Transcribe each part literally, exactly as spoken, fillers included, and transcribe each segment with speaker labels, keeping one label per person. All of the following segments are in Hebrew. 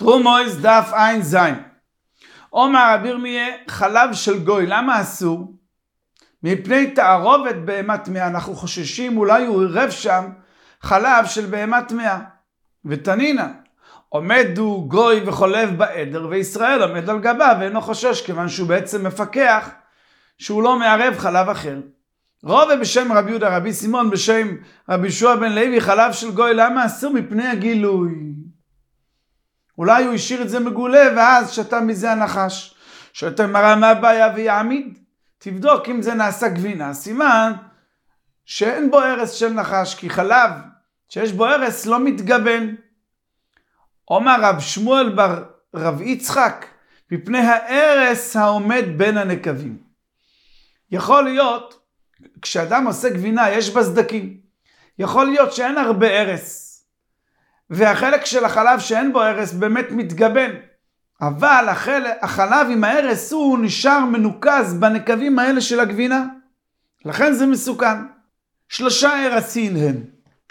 Speaker 1: תרומויס דף עין זין. אומר רבי ירמיה, חלב של גוי, למה אסור? מפני תערובת בהמה טמאה. אנחנו חוששים אולי הוא עירב שם חלב של בהמה טמאה. ותנינה, עומדו גוי וחולב בעדר, וישראל עומד על גבה ואינו חושש, כיוון שהוא בעצם מפקח שהוא לא מערב חלב אחר. רובה בשם רבי יהודה, רבי סימון בשם רבי יהושע בן לוי, חלב של גוי, למה אסור? מפני הגילוי. אולי הוא השאיר את זה מגולה ואז שתה מזה הנחש. שואלת הגמרא, מה הבעיה? ויעמיד. תבדוק אם זה נעשה גבינה, סימן שאין בו הרס של נחש, כי חלב שיש בו הרס לא מתגבן. אומר רב שמואל בר רב יצחק, מפני ההרס העומד בין הנקבים. יכול להיות, כשאדם עושה גבינה יש בה סדקים, יכול להיות שאין הרבה הרס, והחלק של החלב שאין בו הרס באמת מתגבן, אבל החלק, החלב עם ההרס הוא נשאר מנוקז בנקבים האלה של הגבינה, לכן זה מסוכן. שלושה הרסין הן.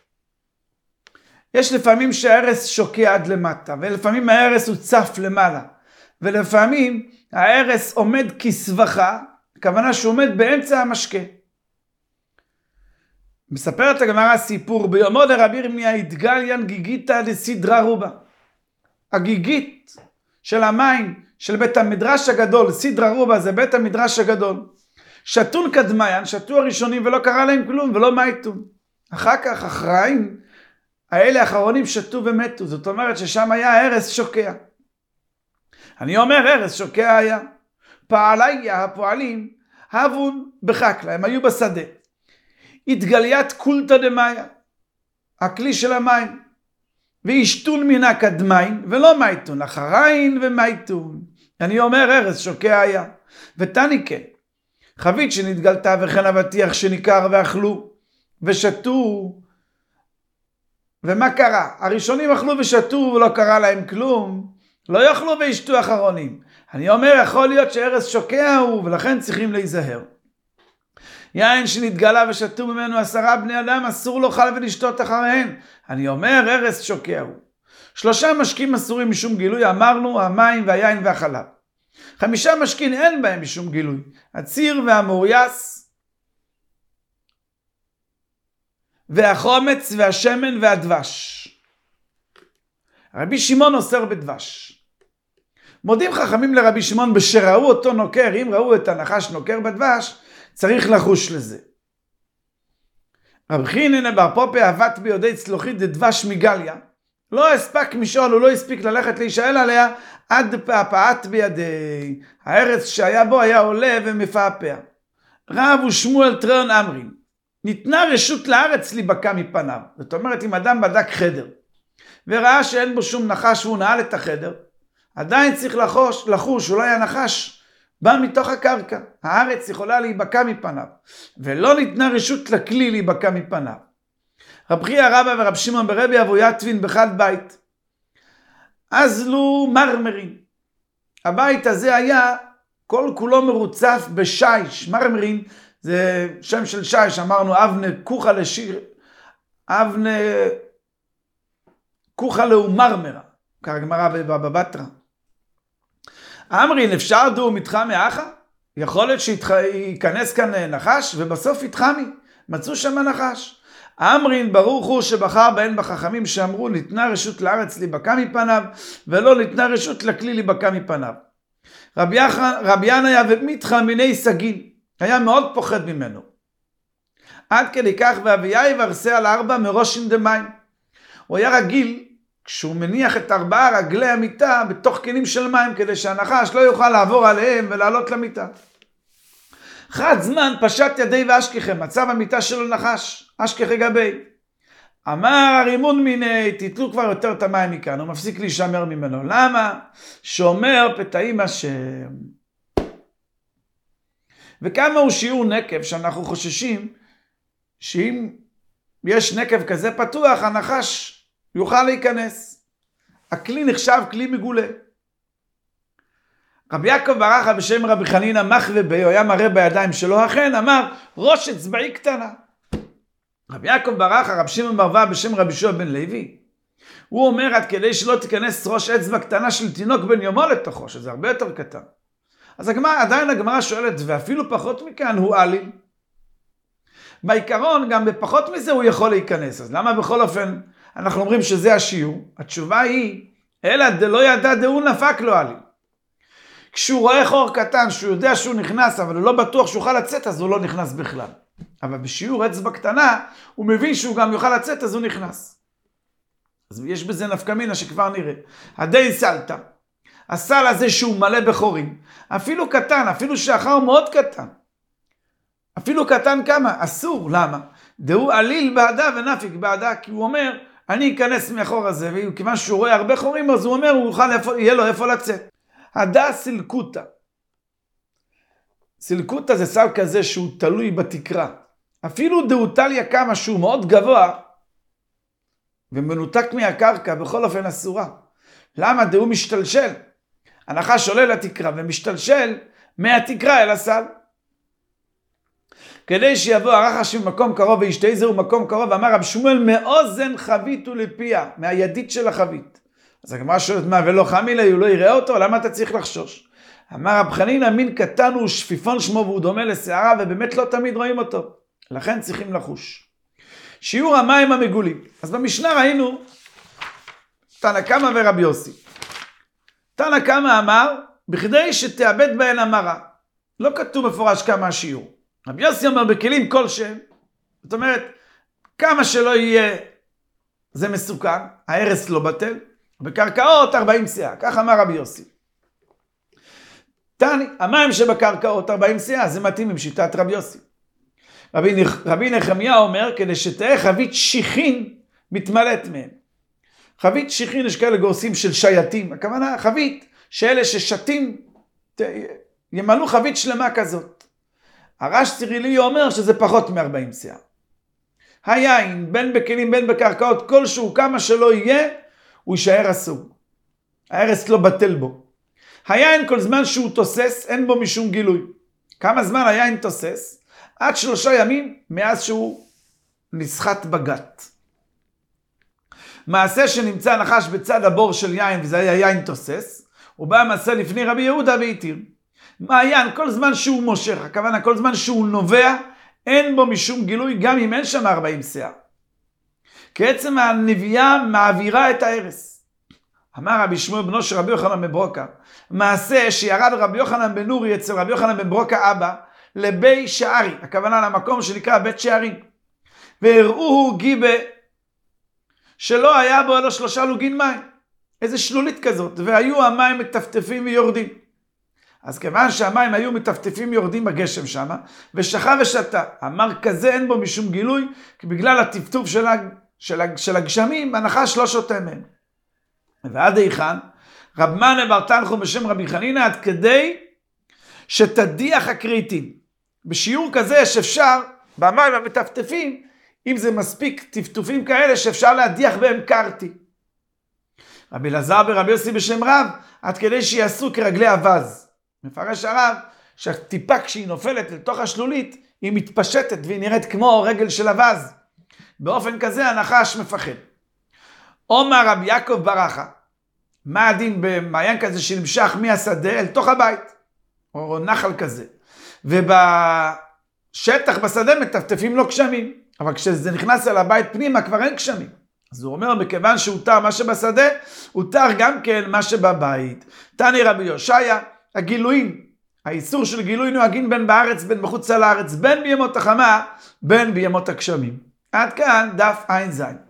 Speaker 1: יש לפעמים שההרס שוקע עד למטה, ולפעמים ההרס הוא צף למעלה, ולפעמים ההרס עומד כסבכה, הכוונה שהוא עומד באמצע המשקה. מספרת הגמרא סיפור, ביומו דרבי ירמיה התגליין גיגיתא דסדרה רובה. הגיגית של המים של בית המדרש הגדול, סדרה רובה זה בית המדרש הגדול. שתון קדמיין, שתו הראשונים ולא קרה להם כלום ולא מייתון. אחר כך אחראים, האלה האחרונים שתו ומתו, זאת אומרת ששם היה הרס שוקע. אני אומר הרס שוקע היה. פעלי הפועלים הבון בחקלה, הם היו בשדה. התגליית קולטה דמיה, הכלי של המים, וישתון מן הקדמיים ולא מייתון, אחרין ומייתון. אני אומר הרס שוקע היה. ותניקה, חבית שנתגלתה וכן אבטיח שניכר ואכלו ושתו. ומה קרה? הראשונים אכלו ושתו ולא קרה להם כלום, לא יאכלו וישתו אחרונים. אני אומר יכול להיות שהרס שוקע הוא, ולכן צריכים להיזהר. יין שנתגלה ושתו ממנו עשרה בני אדם, אסור לו חל ולשתות אחריהן. אני אומר הרס שוקע הוא. שלושה משקים אסורים משום גילוי, אמרנו המים והיין והחלב. חמישה משקים אין בהם משום גילוי, הציר והמורייס והחומץ והשמן והדבש. רבי שמעון אוסר בדבש. מודים חכמים לרבי שמעון בשראו אותו נוקר, אם ראו את הנחש נוקר בדבש, צריך לחוש לזה. רב חיננה בר פופא עבד בידי צלוחית דדבש מגליה, לא הספק משאול, הוא לא הספיק ללכת להישאל עליה עד פעפעת בידי. הארץ שהיה בו היה עולה ומפעפע. רב ושמואל טריון אמרין, ניתנה רשות לארץ להיבקע מפניו. זאת אומרת, אם אדם בדק חדר וראה שאין בו שום נחש והוא נעל את החדר, עדיין צריך לחוש, לחוש אולי הנחש בא מתוך הקרקע. הארץ יכולה להיבקע מפניו, ולא ניתנה רשות לכלי להיבקע מפניו. רב חייא רבא ורב שמעון ברבי אבו יתבין בחד בית. אז לו מרמרין. הבית הזה היה כל כולו מרוצף בשיש. מרמרין זה שם של שיש, אמרנו אבנה כוחה לשיר, אבנה כוחה לאומרמרה, כגמרא בבבא בתרא. אמרין אפשר דו מתחמי מאחה? יכול להיות שייכנס כאן נחש ובסוף יתחמי, מצאו שם נחש. אמרין ברוך הוא שבחר בהן בחכמים שאמרו ניתנה רשות לארץ להיבקע מפניו ולא ניתנה רשות לכלי להיבקע מפניו. רבי ינא היה ומתחם מיני סגין, היה מאוד פוחד ממנו. עד כדי כך ואביה יברסה על ארבע מראשין דמים. הוא היה רגיל כשהוא מניח את ארבעה רגלי המיטה בתוך כלים של מים כדי שהנחש לא יוכל לעבור עליהם ולעלות למיטה. חד זמן פשט ידי ואשכחם, מצב המיטה שלו נחש, אשכחי גבי. אמר הרימון מיני, תתלו כבר יותר את המים מכאן, הוא מפסיק להישמר ממנו. למה? שומר פתאים השם. וכמה הוא שיעור נקב שאנחנו חוששים שאם יש נקב כזה פתוח, הנחש יוכל להיכנס. הכלי נחשב כלי מגולה. רבי יעקב ברכה בשם רבי חנינא מחווה בי, הוא היה מראה בידיים שלו, אכן אמר ראש אצבעי קטנה. רבי יעקב ברכה, רבי שמעון בר בשם רבי יהושע בן לוי, הוא אומר עד כדי שלא תיכנס ראש אצבע קטנה של תינוק בן יומו לתוכו, שזה הרבה יותר קטן. אז הגמרא, עדיין הגמרא שואלת, ואפילו פחות מכאן הוא עליל. בעיקרון, גם בפחות מזה הוא יכול להיכנס. אז למה בכל אופן אנחנו אומרים שזה השיעור? התשובה היא, אלא דלא ידע דהוא נפק לו עליל. כשהוא רואה חור קטן, שהוא יודע שהוא נכנס, אבל הוא לא בטוח שהוא יוכל לצאת, אז הוא לא נכנס בכלל. אבל בשיעור אצבע קטנה, הוא מבין שהוא גם יוכל לצאת, אז הוא נכנס. אז יש בזה נפקא מינה שכבר נראה. הדי סלטה. הסל הזה שהוא מלא בחורים, אפילו קטן, אפילו שהחר מאוד קטן. אפילו קטן כמה? אסור. למה? דהוא עליל בעדה ונפיק בעדה, כי הוא אומר, אני אכנס מהחור הזה, וכיוון שהוא רואה הרבה חורים, אז הוא אומר, הוא יוכל איפה, יהיה לו איפה לצאת. הדה סילקוטה. סילקוטה זה סל כזה שהוא תלוי בתקרה. אפילו דאוטליה כמה שהוא מאוד גבוה, ומנותק מהקרקע, בכל אופן אסורה. למה? דהוא משתלשל. הנחש עולה לתקרה ומשתלשל מהתקרה אל הסל. כדי שיבוא הרחש ממקום קרוב וישתה זהו מקום קרוב, אמר רב שמואל, מאוזן חבית ולפיה, מהידית של החבית. אז הגמרא שואלת, מה ולא חמי לי, הוא לא יראה אותו? למה אתה צריך לחשוש? אמר רב חנינא, מין קטן הוא שפיפון שמו והוא דומה לשערה, ובאמת לא תמיד רואים אותו. לכן צריכים לחוש. שיעור המים המגולים. אז במשנה ראינו תנא קמא ורבי יוסי. תנא קמא אמר, בכדי שתאבד בהן המרה. לא כתוב מפורש כמה השיעור. רבי יוסי אומר, בכלים כלשהם, זאת אומרת, כמה שלא יהיה, זה מסוכן, ההרס לא בטל, בקרקעות ארבעים סאה, כך אמר רבי יוסי. תני, המים שבקרקעות ארבעים סאה, זה מתאים עם שיטת רבי יוסי. רבי, רבי נחמיה אומר, כדי שתהיה חבית שיחין מתמלאת מהם. חבית שיחין, יש כאלה גורסים של שייטים, הכוונה חבית שאלה ששתים, ימלאו חבית שלמה כזאת. הרש צירילי אומר שזה פחות מ-ארבעים סאה. היין, בין בכלים, בין בקרקעות, כלשהו, כמה שלא יהיה, הוא יישאר אסור. ההרס לא בטל בו. היין, כל זמן שהוא תוסס, אין בו משום גילוי. כמה זמן היין תוסס? עד שלושה ימים מאז שהוא נסחט בגת. מעשה שנמצא נחש בצד הבור של יין, וזה היה יין תוסס, הוא בא מעשה לפני רבי יהודה והתיר. מעיין, כל זמן שהוא מושך, הכוונה כל זמן שהוא נובע, אין בו משום גילוי, גם אם אין שם ארבעים סאה. כעצם הנביאה מעבירה את ההרס. אמר רבי שמואל בנו של רבי יוחנן בן ברוקה, מעשה שירד רבי יוחנן בן נורי אצל רבי יוחנן בן ברוקה אבא, לבי שערי, הכוונה למקום שנקרא בית שערים. והראוהו גיבה, שלא היה בו אלו שלושה לוגין מים. איזה שלולית כזאת, והיו המים מטפטפים ויורדים. אז כיוון שהמים היו מטפטפים יורדים בגשם שם, ושכה ושתה. אמר כזה אין בו משום גילוי, כי בגלל הטפטוף של, הג... של, הג... של הגשמים, הנחש לא שותה מהם. ועד היכן, רב מנה בר תנחום בשם רבי חנינא, עד כדי שתדיח הכריתים. בשיעור כזה שאפשר, במים המטפטפים, אם זה מספיק טפטופים כאלה, שאפשר להדיח בהם קרתי. רבי אלעזר ברבי יוסי בשם רב, עד כדי שיעשו כרגלי אבז. מפרש הרב, שהטיפה כשהיא נופלת לתוך השלולית, היא מתפשטת והיא נראית כמו רגל של אבז. באופן כזה הנחש מפחד. אומר רבי יעקב ברכה, מה הדין במעיין כזה שנמשך מהשדה אל תוך הבית, או נחל כזה. ובשטח בשדה מטפטפים לו גשמים, אבל כשזה נכנס אל הבית פנימה כבר אין גשמים. אז הוא אומר, מכיוון שהותר מה שבשדה, הותר גם כן מה שבבית. תני רבי יושעיה, הגילויים, האיסור של גילוי נוהגים בין בארץ, בין בחוץ לארץ, בין בימות החמה, בין בימות הגשמים. עד כאן דף עין זין.